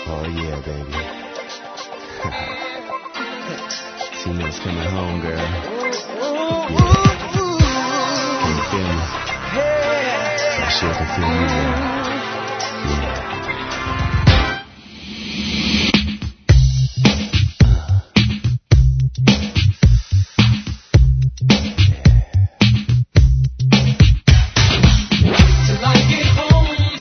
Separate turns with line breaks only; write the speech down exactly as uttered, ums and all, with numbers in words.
Oh yeah, baby. T-Note's coming home, girl. Yeah. Can you feel me? I sure can feel you, girl.